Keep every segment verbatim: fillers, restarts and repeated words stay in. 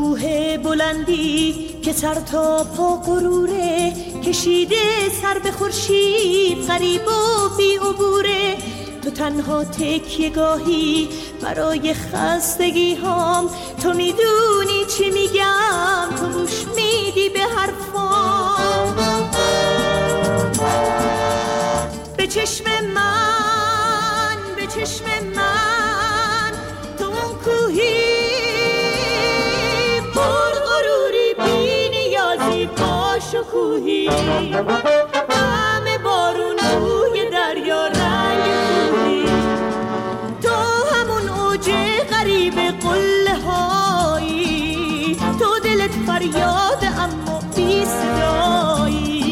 کوه بلندی که سر تا پا غروره، کشیده سر به خورشید غریب و بی عبوره. تو تنها تکیه گاهی برای خستگی هام، تو میدونی چی میگم، تو گوش میدی به حرفام. به چشم من، به چشم من، تو اون کوهی پر غروری بی نیازی با شکوهی، همه بارون روی دریا رنگ کوهی، تو همون اوج غریب قله هایی، تو دلت فریاد اما بی صدایی.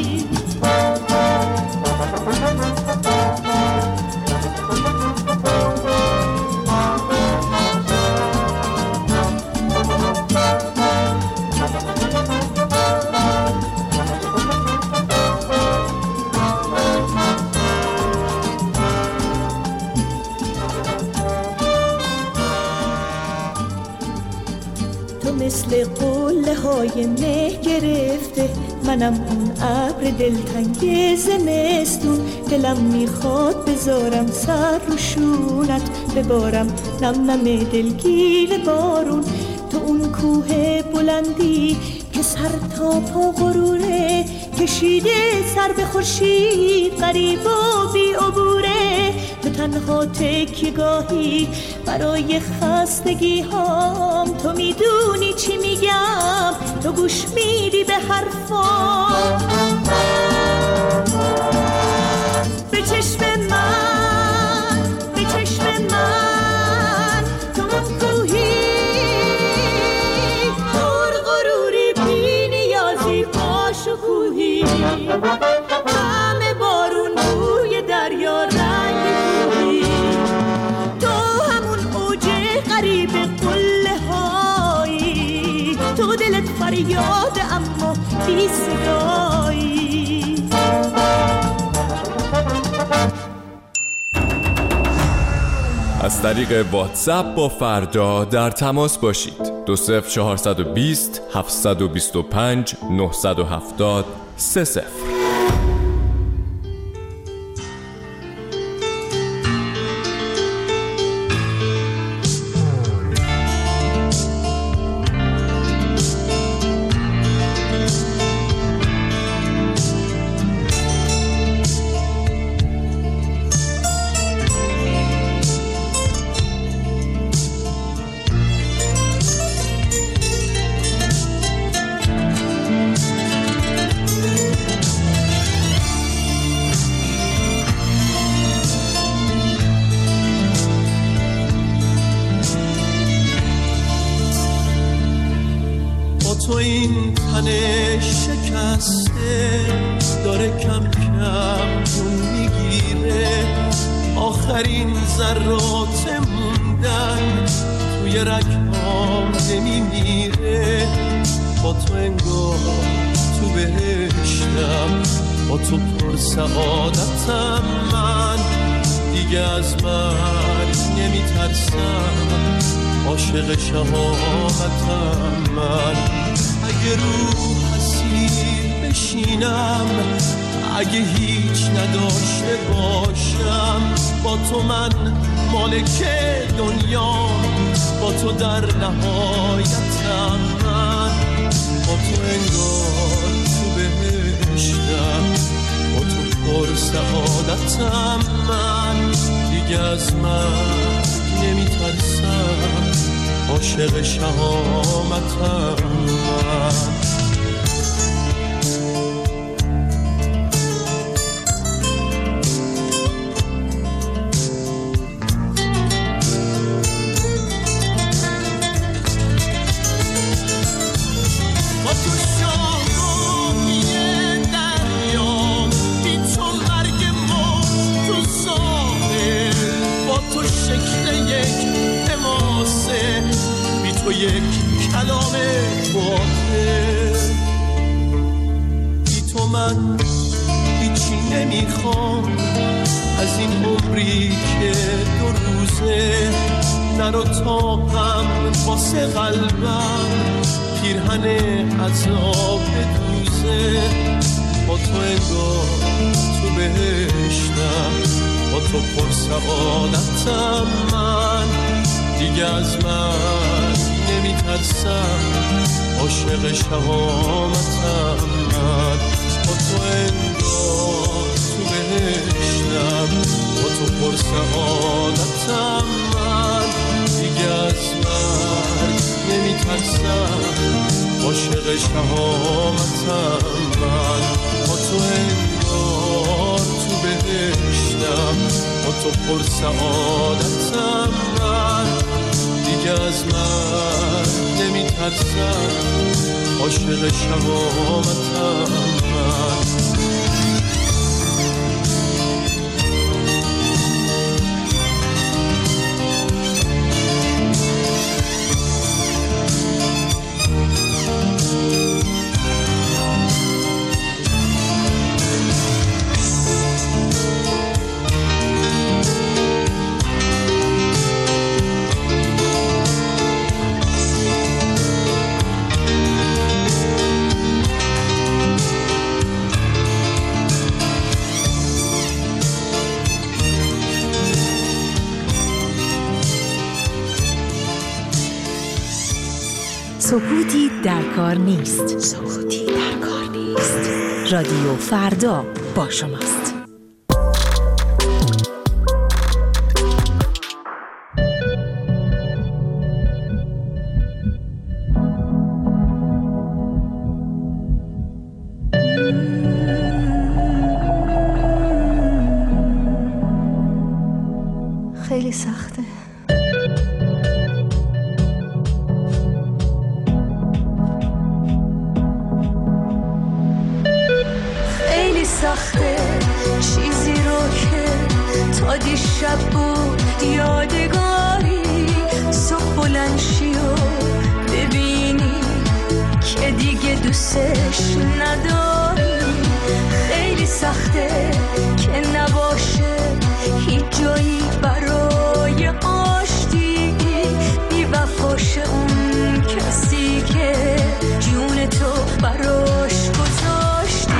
مثل قله های مه گرفته، منم اون ابر دلتنگ زمستون، دلم میخواد بذارم سر رو شونت، ببارم نم نم دلگیر بارون. تو اون کوه بلندی که سر تا پا غروره، کشیده سر به خورشید غریب و بی عبوره. تو تنها تکیه گاهی برای خستگی هام، تو میدونی چی میگم، تو گوش میدی به حرفام. به چشم من، به چشم من، تو اون کوهی پر غروری بی نیازی با شکوهی، همه بارون روی دریا رنگ کوهی، تو همون اوج غریب قله هایی، تو دلت فریاد اما بی صدایی. از طریق واتساپ با فردا در تماس باشید. دو صفر چهارصد و بیست هفتصد و بیست و پنج نهصد و هفتاد سه صفر. تو این تن شکسته داره کم کم جون میگیره، آخرین ذرات موندن توی رگام نمیمیره. با تو انگار تو بهشتم، با تو پر سعادتم، من دیگه از من نمیترسم، عاشق شهامتم من. اگه رو حسیر بشینم، اگه هیچ نداشته باشم، با تو من مالک دنیام، با تو در نهایتم من. با تو انگار تو بهشتم، با تو پر سعادتم من دیگه از من نمیترسم، عاشق شهامتم من. یک کلام باطل بی تو من هیچی نمیخوام، از این عمری که دو روزه نرو تا غم واسه قلبم پیرهن عذاب دوزه. با تو انگار تو بهشتم، با تو پر سعادتم، من دیگه از من نمیترسم، عاشق شهامتم، من با تو انگار تو بهشتم، با تو پر سعادتم، من دیگه از من نمیترسم، عاشق شهامتم، من با تو انگار تو بهشتم، با تو پر سعادتم، من دیگه از من نمیترسم، عاشق شهامتم، من سکوتی در کار نیست. سکوتی در کار نیست. رادیو فردا با شماست. خیلی سخته. سخته چیزی رو که تا دیشب بود یادگاری، صبح بلند شی و ببینی که دیگه دوستش نداری. خیلی سخته که نباشه هیچ جایی برای آشتی، بی وفاشه اون کسی که جون تو براش گذاشتی.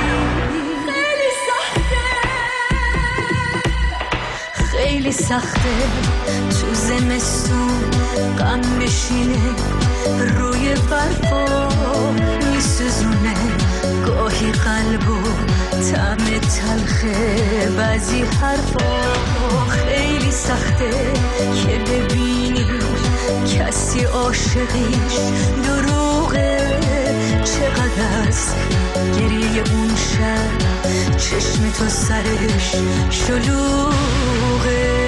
خیلی سخته تو زمستون غم بشینه روی برفا میسوزونه، گاهی قلبو طعم تلخه بعضی حرفا. خیلی سخته که ببینی کسی عاشقیش دروغه، چقدر از گریه اون شب چشم تو سرش شلوغه.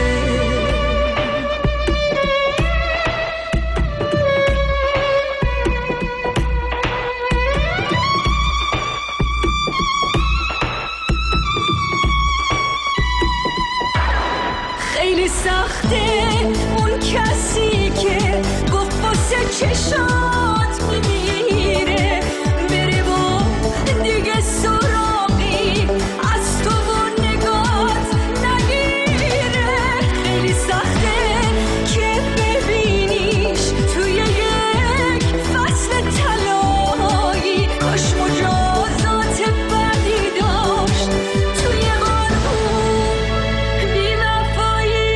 خیلی سخته اون کسی که گفت واسه چشات میمیره، بره و دیگه سراغی از تو و نگات نگیره. خیلی سخته که ببینیش توی یک فصل طلایی، کاش مجازات بدی داشت توی قانون بی وفایی.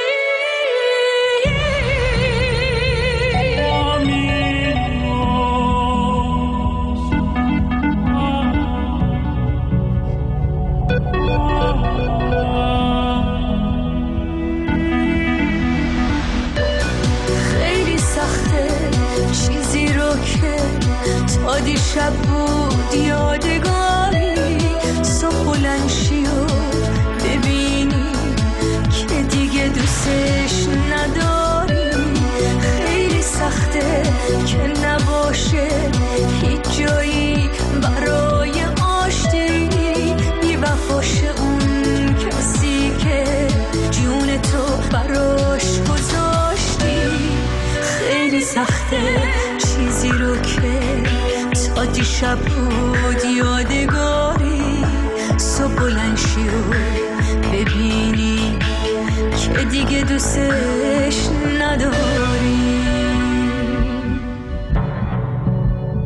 خیلی سخته چیزی رو که تا دیشب بود یادگاری، صبح بلند شی و ببینی که دیگه دوستش نداری. خیلی سخته که نباشه هیچ جایی برای آشتی، بی وفاشه اون کسی که جون تو براش گذاشتی. خیلی سخته چیزی رو که تا دیشب بود یادگاری، صبح بلند شی و ببینی که دیگه دوستش نداری.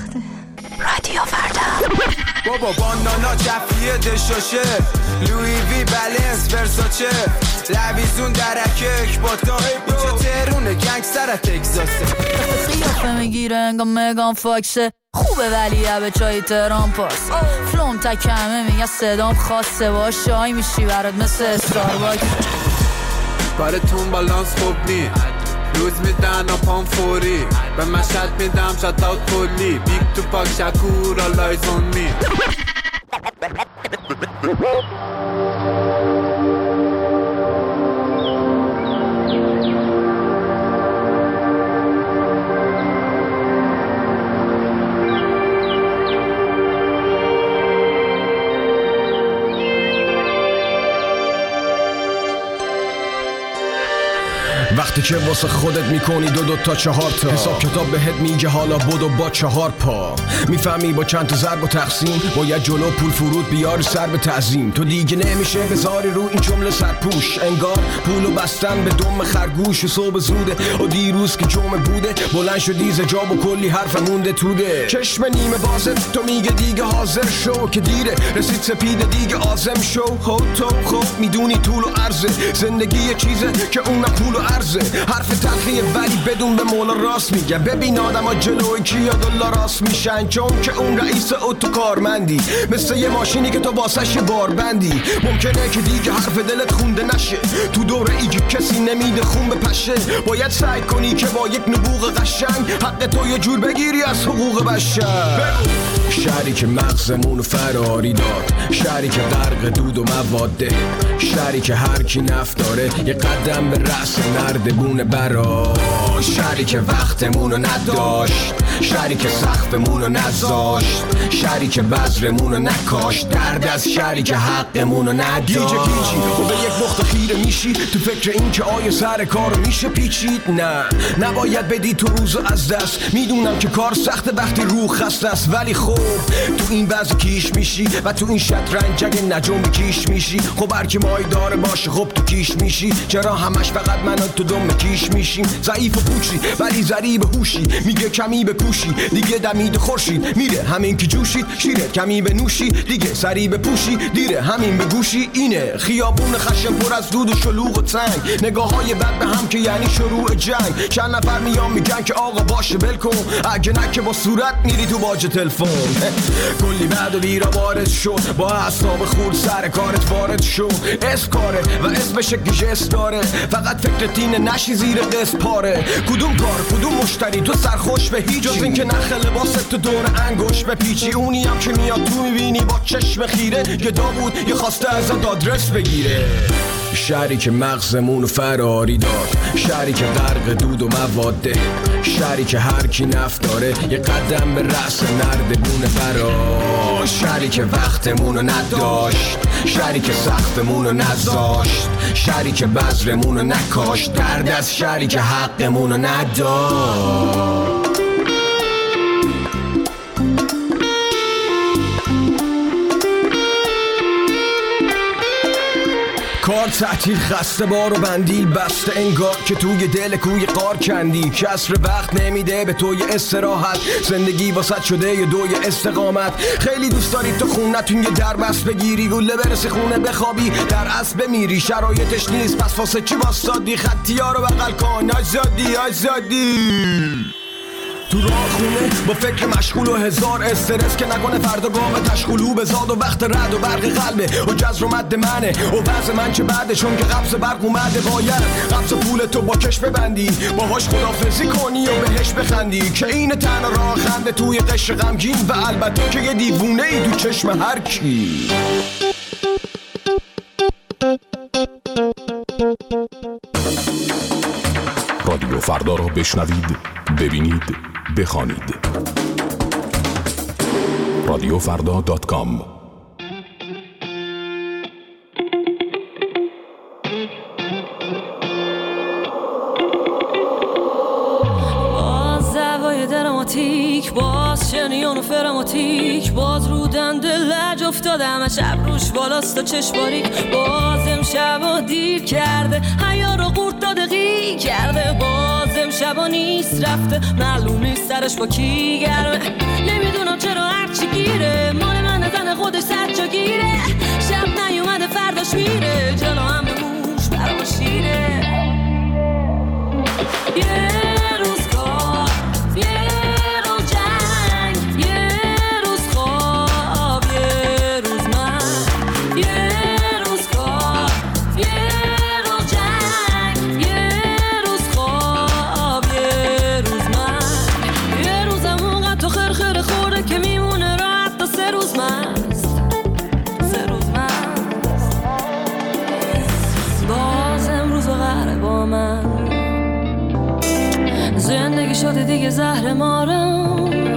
سخته. رادیو فردا. بابا بانانا جفیه دشاشه لوی وی بلنس ورساچه لویزون درکک باتان اینجا تهرونه گنگستر تکساسه قیافه میگیره انگا مگان فاکسه خوبه ولی به چای تهران پاس فلوم تکمه میگه صدام خاصه باش شای میشی برات مثل استارباکس کارتون بالانس خوب نی روز میدن و پام فوری به مشهد میدم شات اوت کلی بیگ تو پاک شکور آلایز اون می وقتی که واسه خودت میکنی دو دو تا چهار تا حساب کتاب بهت میگه حالا بدو با چهار پا میفهمی با چند تا ضرب و تقسیم باید جلو پول فرود بیاری سر به تعظیم تو دیگه نمیشه بذاری رو این جمله سرپوش انگار پولو بستن به دم خرگوش و صبح زوده و دیروز که جمعه بوده بلند شدی ز جا و کلی حرف مونده توده چشم نیمه بازت تو میگه دیگه حاضر شو که دیره رسید سپیده دیگه آزم شو خب تو خب میدونی طول و عرضه زندگی یه چیزه که اونم پول و عرضه حرف تلخیه ولی بدون به مولا راست میگه ببین آدم ها جلوی کیا دلا راست میشن چون که اون رئیس اتو کارمندی مثل یه ماشینی که تو واسش باربندی ممکنه که دیگه حرف دلت خونده نشه تو دوره ای که کسی نمیده خون بپشه باید سعی کنی که با یک نبوغ قشنگ حق تو یه جور بگیری از حقوق بشر شهری که مغزمون فراری داد شهری که غرق دود و مواده شهری که هر کی نفت داره یه قدم به رأس نردبونه برا شهری که وقتمونو نداشت شهری که سختمونو نذاشت شهری که بذرمونو نکاشت درد از شهری که حقمونو نداشت گیجه گیجی و به یک نقطه خیره میشی تو فکر این که آیا سر کارو میشه پیچید نه نباید بدی تو روزو از دست میدونم که کار سخته وقتی روح خسته است ولی خب تو این وضع کیش میشی و تو این شطرنج اگه نجوم کیش میشی خب هر کی مای داره باشه خب تو کیش میشی چرا همش فقط من و تو دم کیش میشیم ضعیف و پوچی ولی ضریب هوشی میگه کمی بکوشی دیگه دمید خورشید میره همین که جوشید شیره کمی بنوشی دیگه سری بپوشی دیره همین به گوشی اینه خیابون خشم پر از دود و شلوغ و تنگ نگاه های بد به هم که یعنی شروع جنگ چند نفر میان میگن که آقا باشه بل کن اگه نه که با صورت میری تو باج تلفن کلی بعد و بیرا وارد شد با اعصاب خورد سر کارت وارد شد اسم کاره و اسمش گیجس داره فقط فکر تینه نشی زیر قسط پاره کدوم کار کدوم مشتری تو سرخوش به هیچ جز این که نخ لباست تو دور انگوش به پیچی اونی هم که میاد تو میبینی با چشم خیره یه داوود یه خواسته ازت آدرس بگیره شهری که مغزمونو فراری داد شهری که غرق دود و مواده شهری که هر کی نفت داره یه قدم به رأس نردبونه برا شهری که وقتمونو نداشت شهری که سختمونو نذاشت شهری که بذرمونو نکاشت درد از شهری که حقمونو نداشت کار تعطیل خسته بار و بندیل بسته انگار که توی دل کوی قار کندی کسر وقت نمیده به توی استراحت زندگی واسط شده یه دوی استقامت خیلی دوست داری تو خونتون یه دربست بگیری گله برسی خونه بخوابی در اصل بمیری شرایطش نیست پس واسه چی واسادی خطی ها رو بغل کن آزادی آزادی تو راه خونه با فکر مشغول و هزار استرس که نکنه فردا گام تشغولو بزاد و وقت رد و برق قلبه و جزر و مد منه و وضع من چه بعده چون که قبض برق اومده باید قبض پول تو با کش ببندی باهاش خدافزی کنی و بهش بخندی که این تنها راه خنده توی قشر غمگین و البته که یه دیوونه ای تو چشم هر کی رادیو فردا رو بشنوید ببینید بخوانید رادیو فردا دات کام باز دوای دراماتیک باز بچه نیون و فراماتیک باز رو دنده لج افتاده همه شب روش بالاست و چشم باریک بازم شبا دیر کرده حیا رو قورت داده غی کرده بازم شبا نیست رفته معلوم نیست سرش با کی گرمه نمیدونم چرا هرچی گیره مال من زن خودش سجا گیره شب نیومده فرداش میره جلو هم به موش برام شیره یه روز کار یه روز جنگ یه روز خواب یه روز من یه روز کار یه روز جنگ یه روز خواب یه روز من یه روزم اونقدر تو خرخره خورده که میمونه راحت تا سه روز مست سه روز مست باز امروز و قهره با من زندگی شده دیگه زهر مارم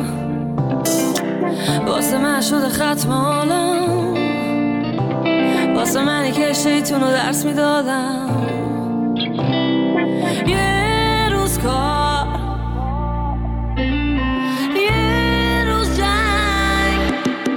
واسه من شده ختم حالم واسه منی که شیطون رو درس میدادم یه روز کار یه روز جنگ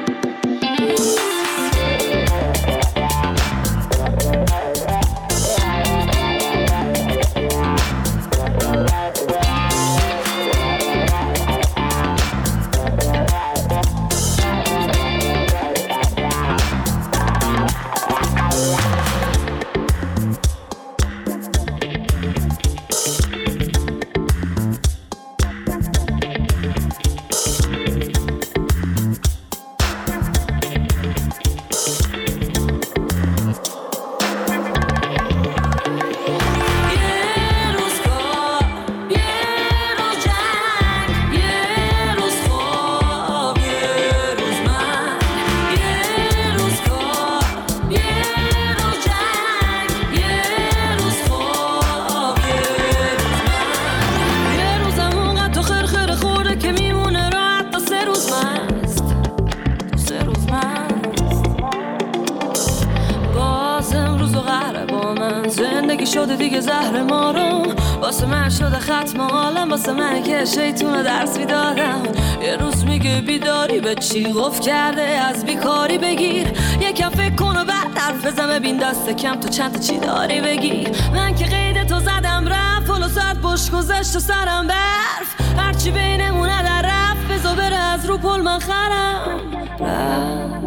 شده دیگه زهر مارم واسه من شده ختم حالم واسه من که شیطون رو درس میدادم یه روز میگه بیداری به چی گفت کرده از بیکاری بگیر یکم فکر کن و بعد حرف بزن ببین دست کم تو چند تا چی داری بگیر من که قید تو زدم رفت پلو ساعت بش گذشت و سرم برف هرچی بینمونه در رفت بزا بره از رو پل من خرم رفت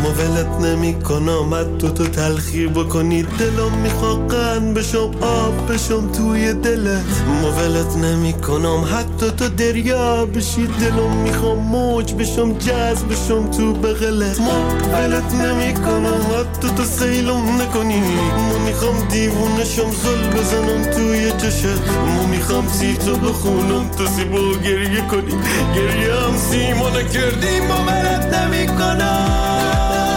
ولت نمی کنم حتی تو تلخی بکنی دلم میخواد قند بشم آب بشم توی دلت ولت نمی کنم حتی تو دریا بشی دلم میخوام موج بشم جذب بشم تو بغلت ولت نمی کنم حتی تو سیلم نکنی ما میخوام دیوونشم زل بزنم توی چشت ما میخوام سی تو بخونم تو زیبا گریه کنی گریه هم سیما نکردی ما ولت نمی کنم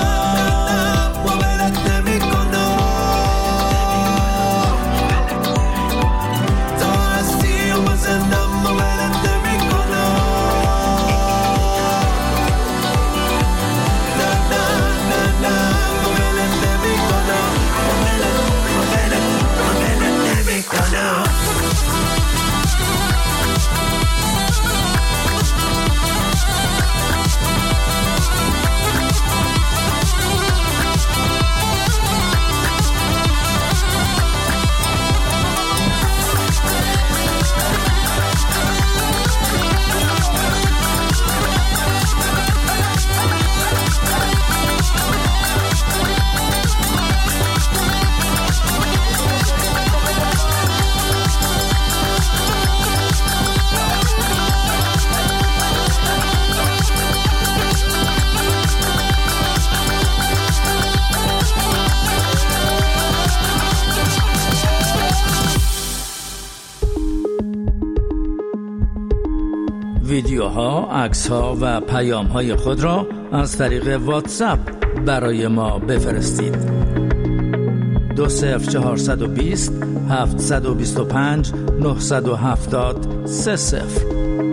ویدیوها، عکس‌ها و پیام‌های خود را از طریق واتساپ برای ما بفرستید. دو صفر چهارصد و بیست هفتصد و بیست و پنج نهصد و هفتاد سه صفر.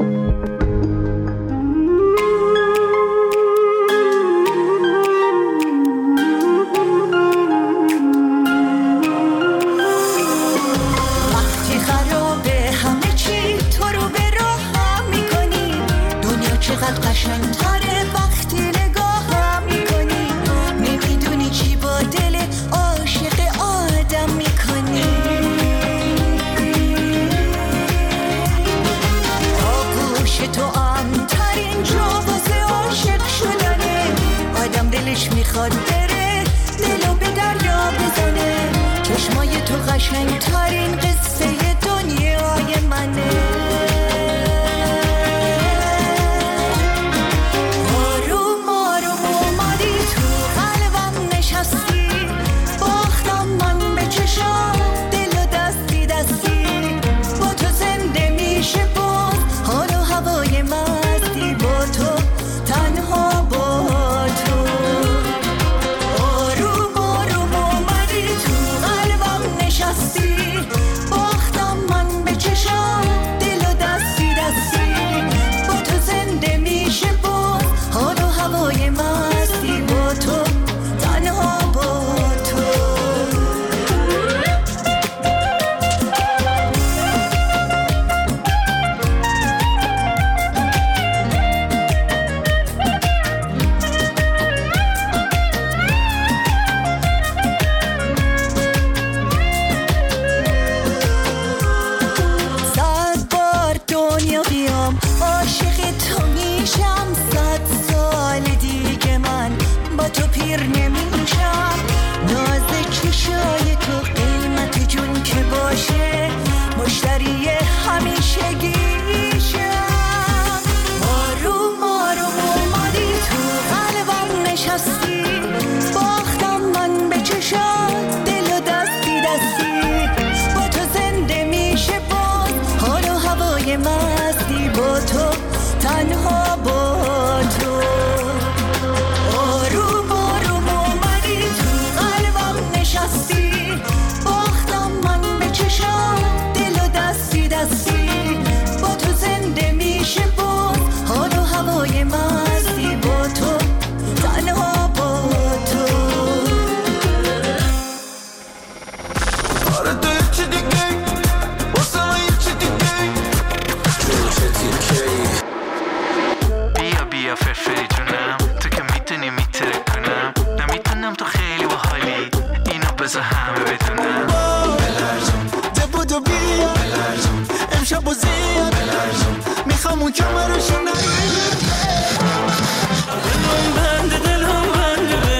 میخواد بره دلو به دریا بزنه چشمای تو قشنگ ترین قصه دنیای منه آروم آروم اومدی تو قلبم نشستی باختم من به چشم دلو دستی دستی با تو زنده میشه باز حال و هوای مستی با تو تنها با تو باختم من به چشم دل و دستی دستی با تو زنده میشه باز حال و هوای مستی با تو تنها با تو عاشق تو میشم صد سال دیگه من با تو پیر نمیشم ناز چشای تو قیمت جون که باشه مشتری همیشگیشم آروم آروم اومدی تو قلبم نشستی باختم من به چشات دل و دستی دستی با تو زنده میشه باز حال و هوای مستی با تو تنها با تو آروم آروم اومدی تو قلبم نشستی باختم من به چشم دل و دستی دستی با تو زنده میشه باز حال و هوای مستی با تو تنها با تو آره تو یک چی دیگه واسه من یک چی دیگه چه تیکه بیا بیا فرفری جونم تو که میتونی میتره کنم نمیتونم تو خیلی باحالی اینو بذار همه بدونم بلرزون دبودو بیا بلرزون امشب و زیاد بلرزون میخوام اون کمرشو نگیر دلم بنده دلم بنده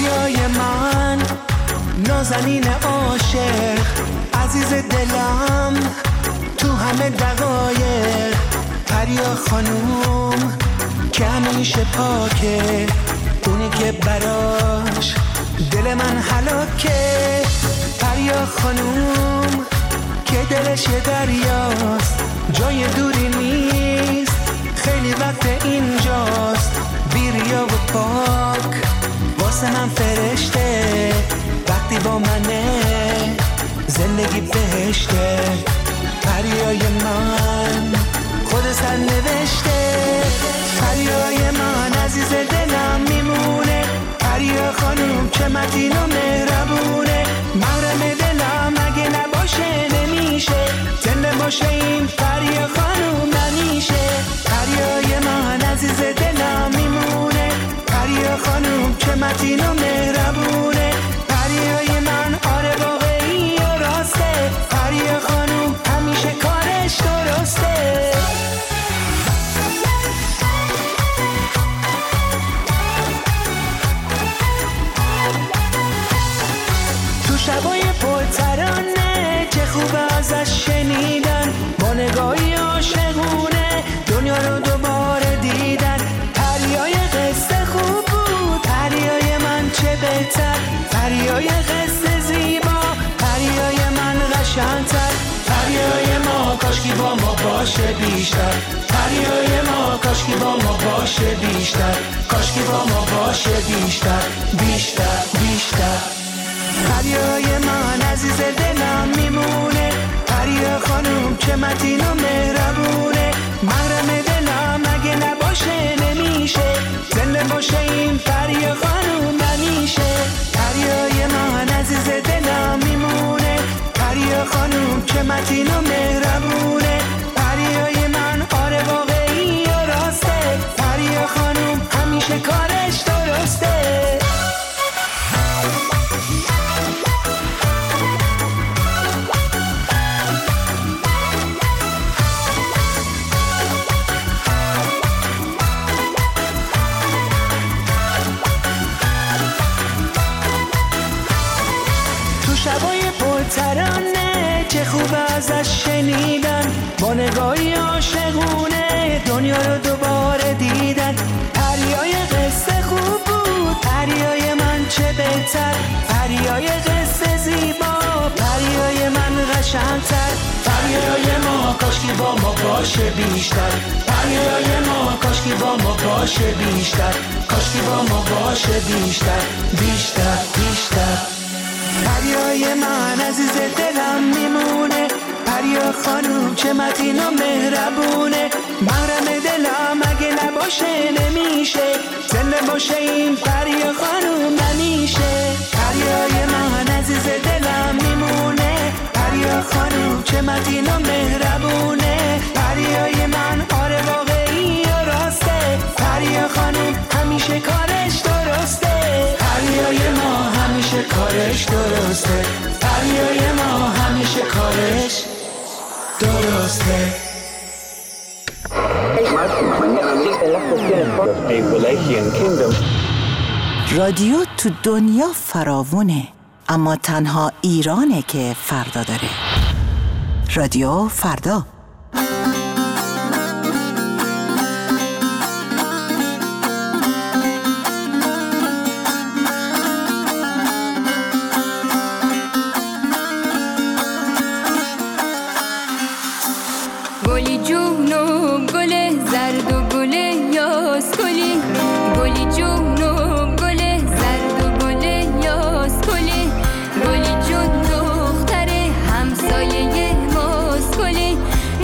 پریای من نازنین عاشق عزیز دلم تو همه دقایق پریا خانوم که همیشه پاکه اونی که براش دل من هلاکه پریا خانوم که دلش یه دریاست جای دوری نیست خیلی وقت اینجاست بیریا و پاک واسه من فرشته وقتی با منه زندگی بهشته پریای من خود سر نوشته پریای من عزیز دلم میمونه پریا خانوم چه متین و مهربونه محرم دلم اگه نباشه نمیشه زنده باشه این پریا خانوم نمیشه پریای من عزیز دلم میمونه پریا خانوم چه متین و مهربونه پریای من آره واقعی و راسته پریا خانوم همیشه کارش درسته تو شبای پرترانه چه خوب ازش شنیدن با نگاهی عاشقونه دنیا رو دوباره دیدن پریای قصه خوب بود پریای من چه بهتر پریای قصه زیبا پریای من قشنگتر پریای ما کاشکی با ما باشه بیشتر پریای ما کاشکی با ما باشه بیشتر کاشکی با ما باشه بیشتر بیشتر بیشتر پریای من عزیز دلم میمونه پریا خانوم چه متین و مهربونه محرم دلم اگه نباشه نمیشه زنده باشه این پریا خانوم نمیشه پریای من عزیز دلم میمونه پریا خانوم چه متین و مهربونه پریای من آره واقعی و راسته پریا خانوم همیشه کارش درسته شبای پرترانه چه خوب ازش شنیدن با نگاهی عاشقونه دنیا رو دوباره دیدن پریای قصه خوب بود پریای من چه بهتر پریای قصه زیبا پریای من قشنگتر پریای ما کاشکی با ما باشه بیشتر پریای ما کاشکی با ما باشه بیشتر کاشکی با ما باشه بیشتر بیشتر بیشتر پریای من عزیز دلم میمونه پریا خانوم چه متین و مهربونه محرم دلم اگه نباشه نمیشه زنده باشه این پریا خانوم نمیشه پریای من عزیز دلم میمونه پریا خانوم چه متین و مهربونه پریای من آره واقعی و راسته پریا خانوم همیشه کارش درسته پریای ما همیشه کارش درسته پریای ما همیشه کارش درسته رادیو تو دنیا فراوونه اما تنها ایرانه که فردا داره. رادیو فردا. گلی جون و گل زرد و گل یاس گلی گلی جون و گل زرد و گل یاس گلی گلی جون دختر همسایه ماست گلی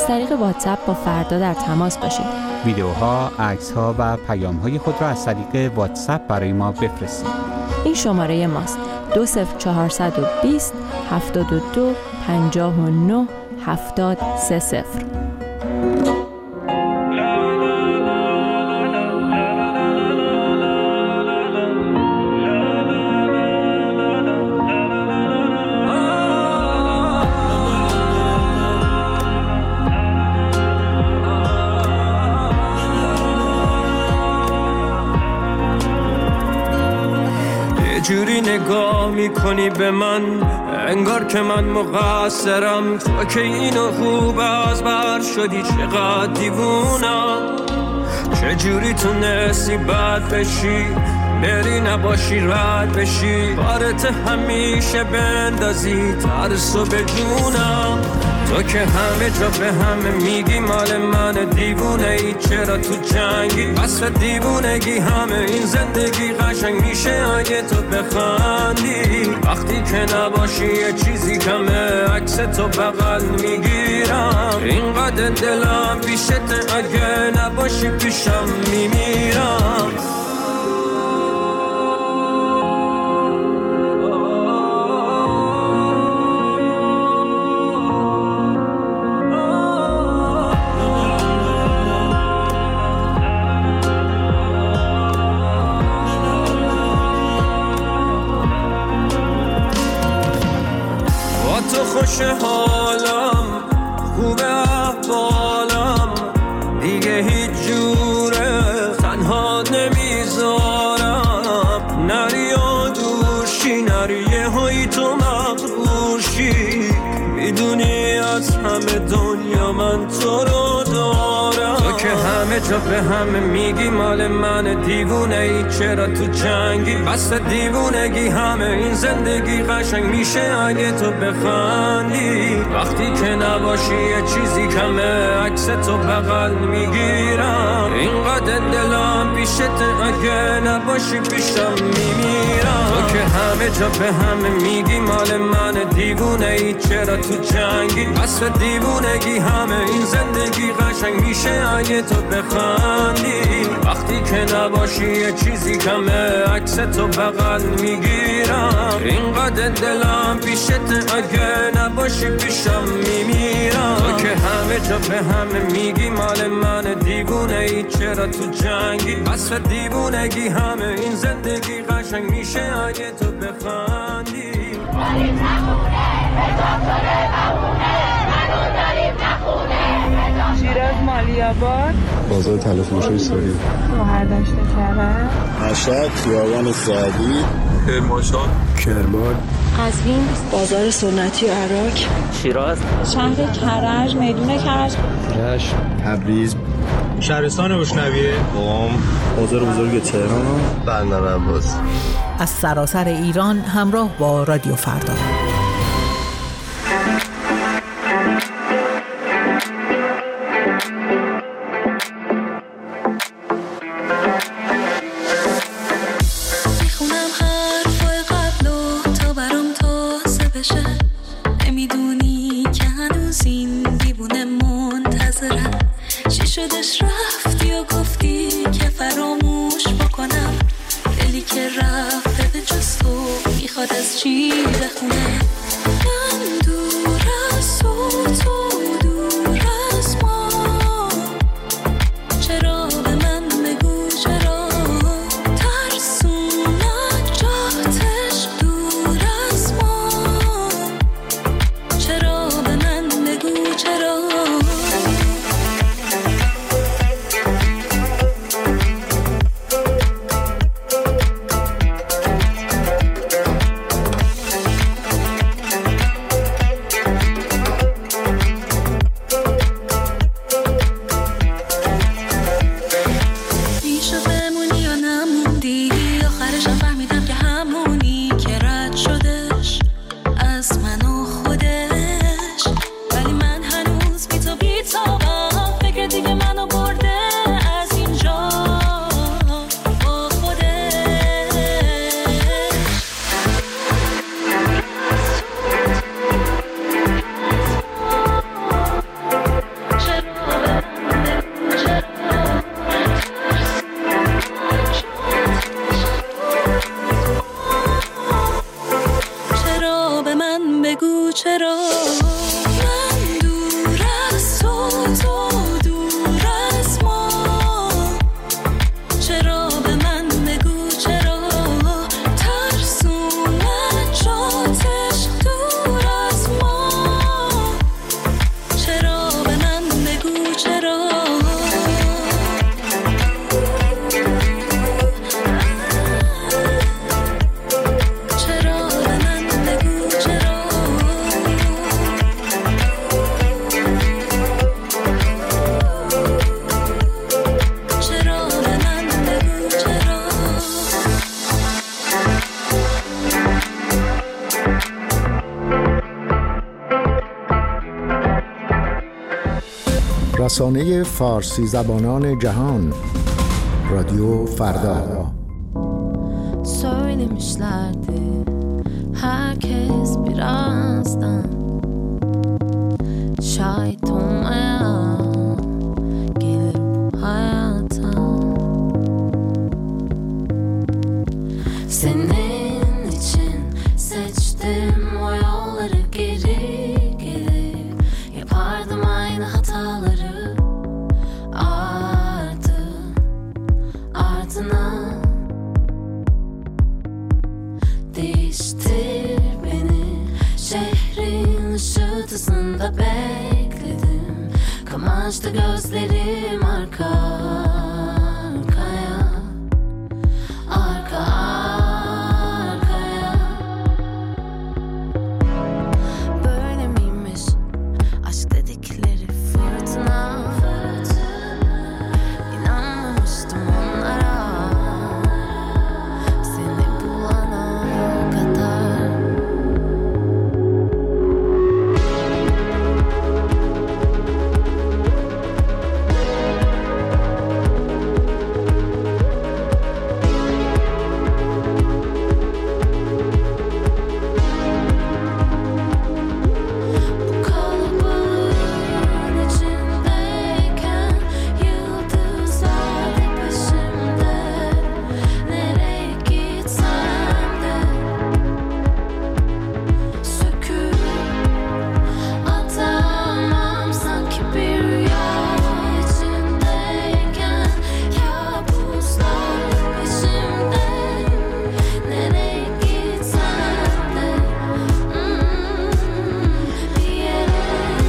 از طریق واتساپ با فردا در تماس باشید. ویدیوها، عکس‌ها و پیام‌های خود را از طریق واتساپ برای ما بفرستید. این شماره ماست: دو صفر چهارصد و بیست هفتاد و دو پنجاه و نه هفتاد سه صفر. جوری نگاه میکنی به من انگار که من مقصرم، تو که اینو خوب از بر شدی چقدر دیوونم. چجوری تونستی بد بشی بری نباشی رد بشی، بارت همیشه بندازی ترسو به جونم. تو که همه جا به همه میگی مال من دیوونه ای، چرا تو جنگی وصف دیوونگی؟ همه این زندگی قشنگ میشه اگه تو بخندی، وقتی که نباشی یه چیزی کمه عکس تو بغل میگیرم. اینقدر دلم پیشت اگه نباشی پیشم میمیرم. خوش حالم خوب احوالم دیگه هیچ جوره تنها نمیذارم، نری و دوشی نری یه هایی تو مغروشی، میدونی از همه دنیا من تو رو دارم. تو که همه جا به همه میگی مال من دیوونه ای، چرا تو جنگی بس دیوونگی؟ همه این زندگی قشنگ میشه اگه تو بخندی، وقتی که نباشی یه چیزی کمه عکس تو بغل میگیرم. اینقدر دلم پیشت اگه نباشی پیشم میمیرم. تو که همه جا به همه میگی مال من دیوونه ای، چرا تو جنگی بس دیوونگی؟ همه این زندگی قشنگ میشه اگه تو بخندی، وقتی که نباشی یه چیزی کمه عکس تو بغل میگیرم. اینقدر دلم پیشت اگه نباشی پیشم میمیرم. تو که همه جا به همه میگی مال من دیوونه ای، چرا تو جنگی بس دیوونگی؟ همه این زندگی قشنگ میشه اگه تو بخندی. داریم نخونه حساب شده بمونه، هنوز داریم نخونه. شیراز مالیاباد، بازار تلفروشی ساری، شوهر داشته کرد، مشهد خیابان سعدی، کرمانشاه، کرمان، قزوین، بازار سنتی و عراق، شیراز، شهر کرج، میدون کرج، رشت، تبریز، شهرستان بشنویه، قم، بازار بزرگ تهران، بندر عباس. از سراسر ایران همراه با رادیو فردا. میخونم حرفای قبلو تا برام تازه بشه، نمیدونی که هنوز این دیوونه منتظرم. چی شدش رفتی و گفتی که فراموش بکنم، دلی که رفته به جز تو میخواد از چی بخونه. من دور از تو، تو دور از ما، چرا به من بگو چرا ترسونت جاتش دور از ما، چرا به من بگو چرا. رسانه فارسی زبانان جهان، رادیو فردا. Söylemişlerdi herkes birazdan şahit olmaya gelir bu hayata. Senin için seçtim o yolları, geri gelip yapardım aynı hataları. Ardı ardına değiştir beni, şehrin ışıltısında bekledim. Kamaştı gözlerim arka arkaya, arka arkaya. Böyle miymiş aşk dedikleri fırtına? İnanmamıştım onlara, seni bulana kadar. Bu kalabalığın içindeyken yıldızlar da peşimde. Nereye gitsem de söküp atamam, sanki bir rüya içindeyken kabuslar peşimde. Nereye gitsem de hmm, bir yere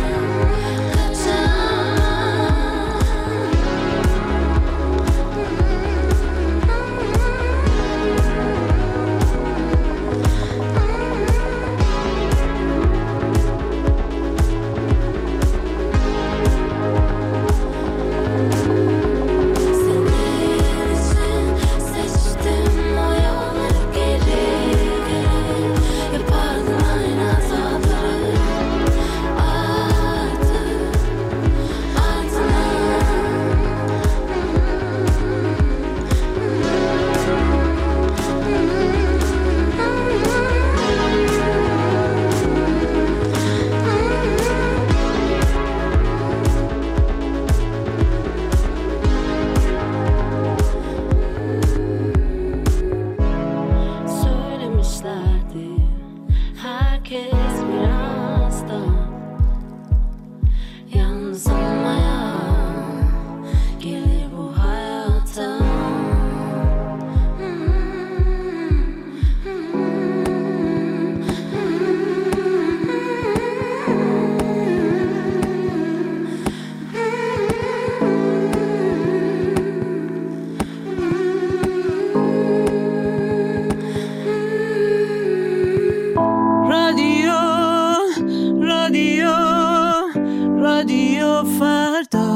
seçtim o yolları, geri gelip yapardım aynı hataları. Ardı ardına söylemişlerdi herkes birazdan yalnız olmaya gelir bu hayata. رادیو رادیو رادیو فردا.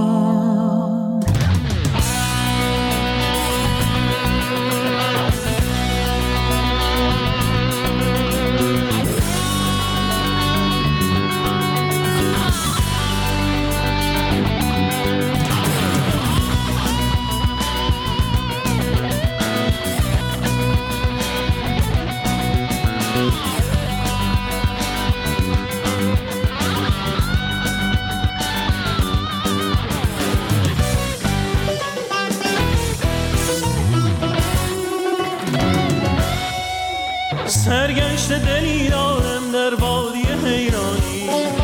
سرگشت دلی دارم در وادی حیرانی،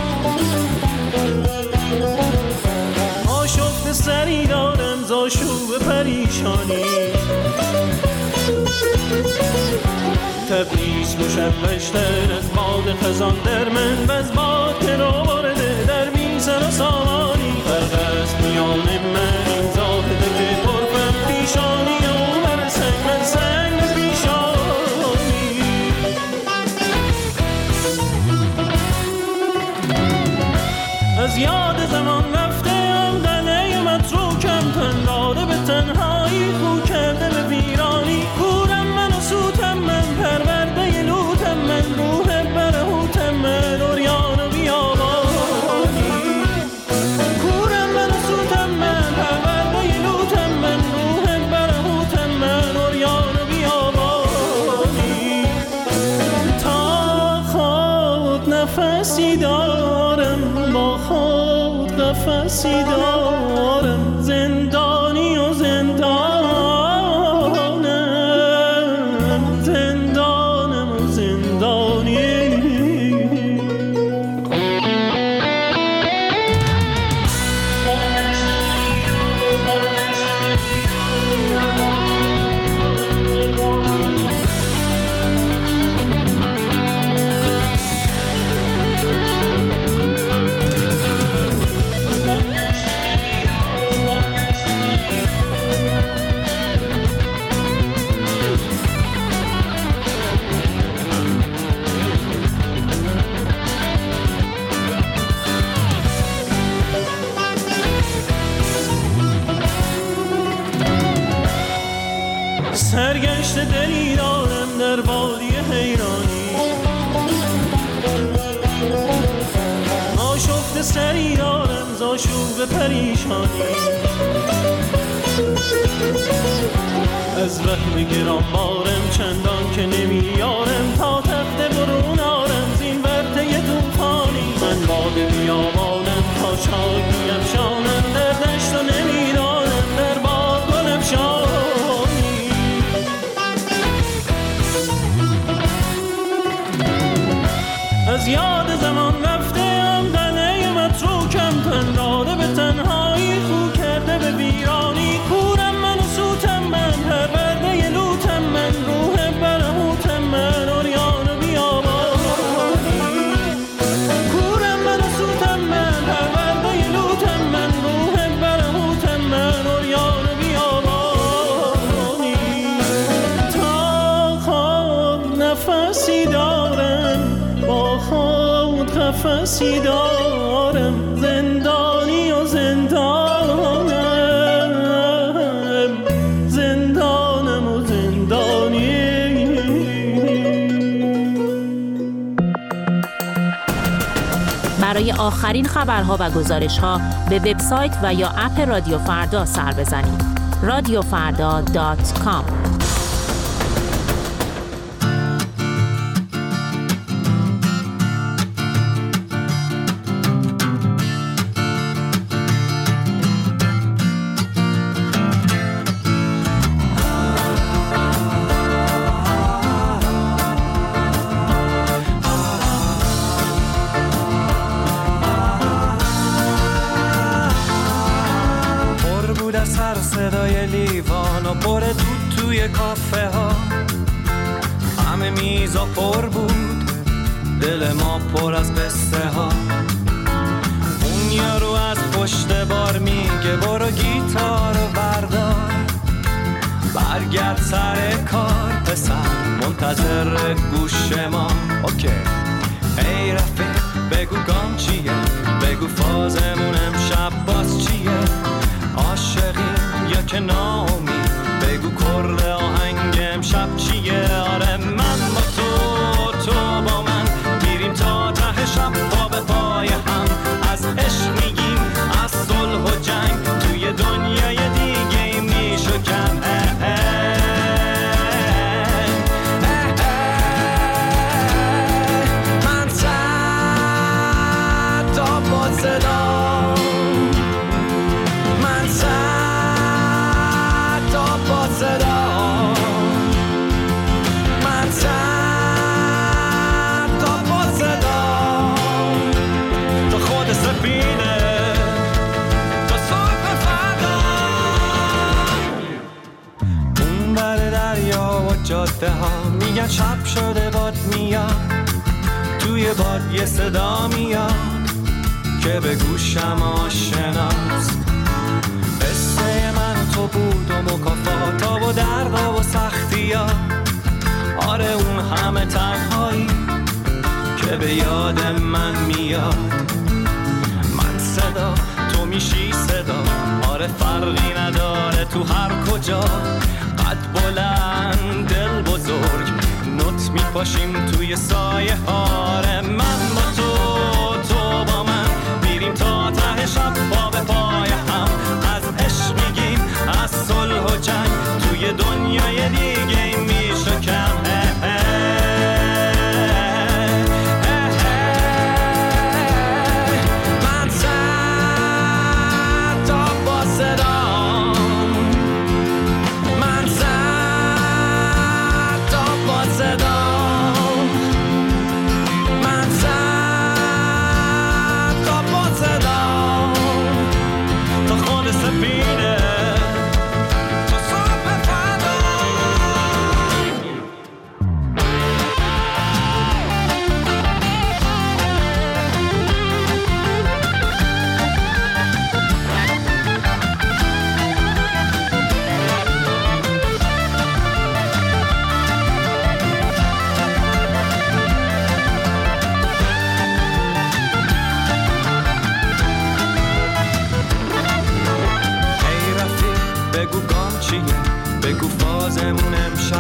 آشفت سری دارم ز آشوب پریشانی. تبریز مشوشتر از باد خزان در من و از باد که را وارده در میزن و سامانی. فرق است میان من این زاهد که طرفم پیشانی و من سنگ من سنگ پیشانی. از یاد زمان رفته ام دله متروکم، تن داده به تنهایی، خو کرده به ویرانی. کورم من و سوتم من، پرورده لوتم من، روح برهوتم من، اوریان و نفسی دارم، با خود قفسی دارم، زندانی و زندانم، زندانم و زندانی. سرگشت دلی دارم در وادی حیرانی، آشفته سری دارم ز آشوب پریشانی، از وهم گرانبارم چندان که نمیارم، تا تخت برون آرم زین ورطه طوفانی. من باد بیابانم تا چاکی افشانم، در دشت و نمیدانم در باغ گل افشانی. از یاد زمان رفته ام قلعه متروکم، تن داده به تنهایی، خو کرده به ویرانی. کورم من و سوتم من، پرورده لوتم من، روح برهوتم من، عریان و بیابانی. کورم من و سوتم من، پرورده لوتم من، روح برهوتم من، عریان و بیابانی. تا خود نفسی دارم، با خود قفسی دارم، زندانی و زندانم، زندانم و زندانی. برای آخرین خبرها و گزارش‌ها به وبسایت و یا اپ رادیو فردا سر بزنید. رادیو فردا دات کام. صدای لیوان و پر دود توی کافه ها، همه میزا پر بود، دل ما پر از قصه ها. اون یارو از پشت بار میگه برو گیتارو بردار، برگرد سر کار پسر، منتظر گوش ما. اوکی ای رفیق بگو گام چیه، بگو فازمون امشب باز چیه، عاشقی یا که نامی، بگو کرد آهنگ امشب چیه. آره من با تو، تو با من، گیریم تا ته شب پا به پای هم، از عشق میگیم از صلح و جنگ، توی دنیای دیگه میشو کم. من صد تا با صدا، من صد تا با صدا، من صد تا با صدا، تا خود سفینه تا صبح فردا. اون بر دریا و جاده ها میگن شب شده باد میاد، توی باد یه صدا میاد که به گوشم آشناست. قصه من تو بود و مکافاتا و دردا و سختی ها، آره اون همه تنهایی که به یاد من میاد. من صدا تو میشی صدا، آره فرقی نداره تو هر کجا، قد بلند دل بزرگ نوت میپاشیم توی سایه ها. آره من با تو، تو با من، میریم تا ته شب پا به پای هم، از عشق میگیم از صلح و جنگ، توی دنیای دیگه میشه کم.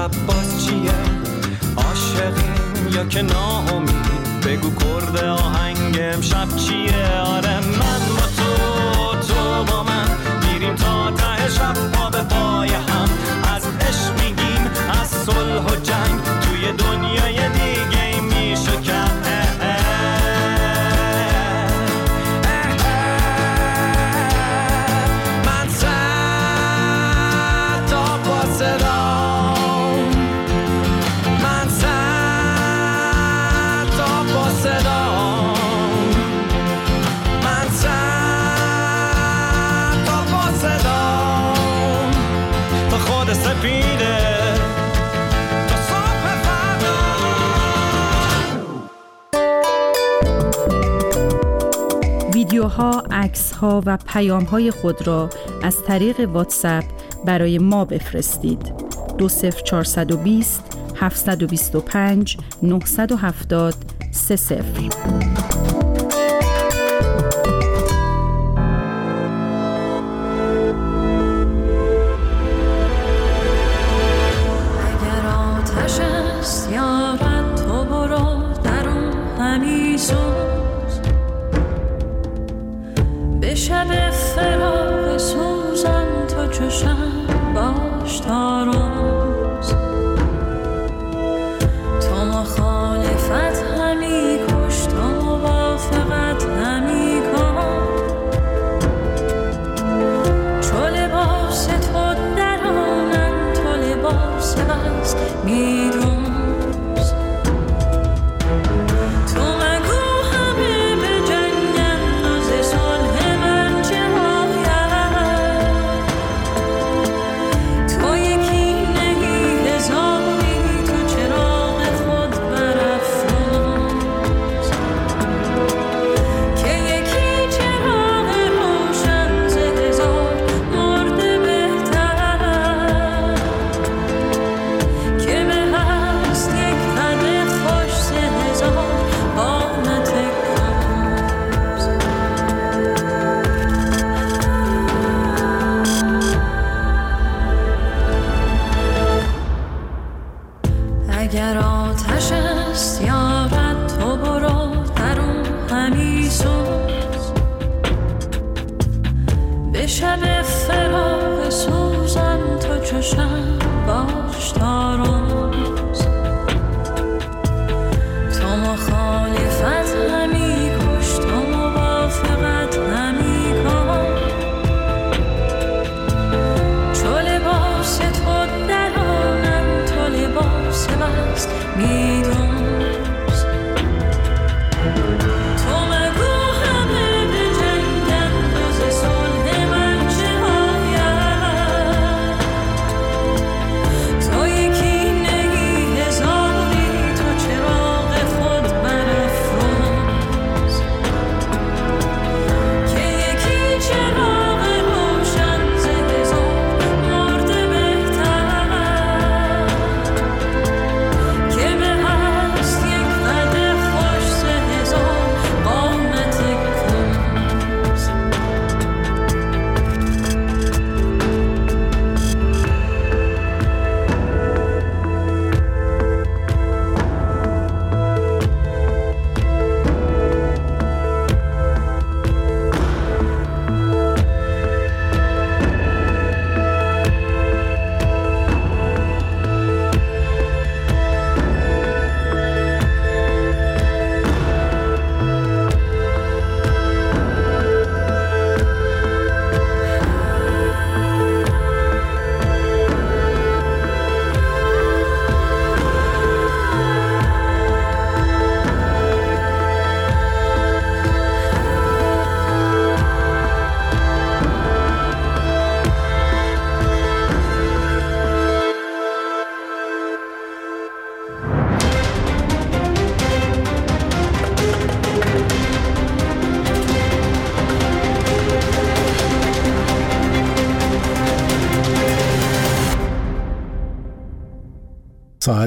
شب باز چیه؟ عاشقیم یا که ناامید؟ بگو کرد آهنگ امشب چیه؟ آره من با تو، تو با من میریم تا ته شب پا به پای هم، از عشق میگیم از صلح و جنگ، توی دنیای دیگه میشه کم. ویدیوها، عکس‌ها و پیام‌های خود را از طریق واتساپ برای ما بفرستید. دو صفر چهارصد و بیست هفتصد و بیست و پنج نهصد و هفتاد سه صفر. شب فراق سوزن تو چشم باش تا روز، تو مخالفت همی کش، تو موافقت همی کن، چو لباس تو درانن تو لباس بست میدون. اگر آتش است یارد تو برو درون همی سوز، به شب فراق سوزن تو چشم باش تا روز، تو مخالفت همی کش، تو موافقت همی کن، چو لباس تو درانن تو لباس بست می